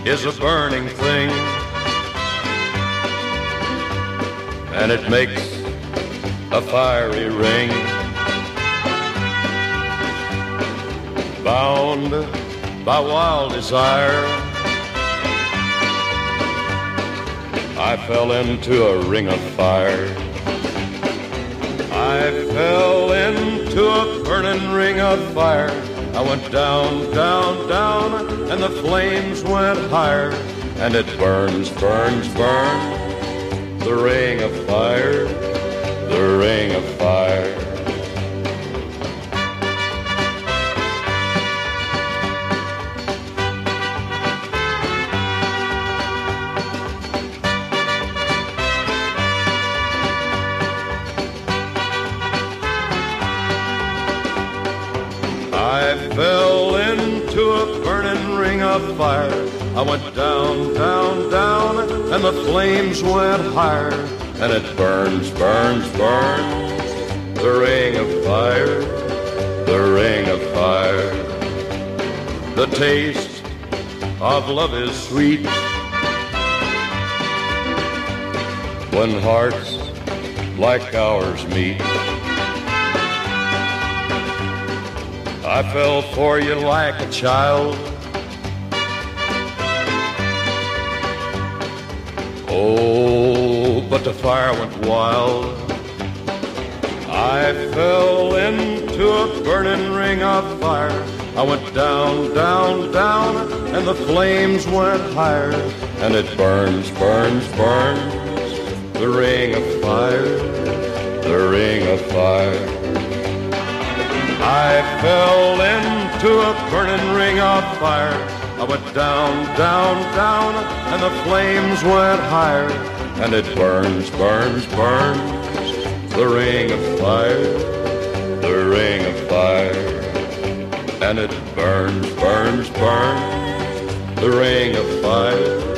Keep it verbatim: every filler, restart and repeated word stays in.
is a burning thing, and it makes a fiery ring. Bound by wild desire, I fell into a ring of fire. I fell into a burning ring of fire. I went down, down, down, and the flames went higher. And it burns, burns, burns, the ring of fire, the ring of fire. I fell into a burning ring of fire. I went down, down, down, and the flames went higher. And it burns, burns, burns, the ring of fire, the ring of fire. The taste of love is sweet when hearts like ours meet. I fell for you like a child. Oh, but the fire went wild. I fell into a burning ring of fire. I went down, down, down, and the flames went higher. And it burns, burns, burns, the ring of fire, the ring of fire. I fell into a burning ring of fire. I went down, down, down, and the flames went higher. And it burns, burns, burns, the ring of fire, the ring of fire. And it burns, burns, burns, the ring of fire,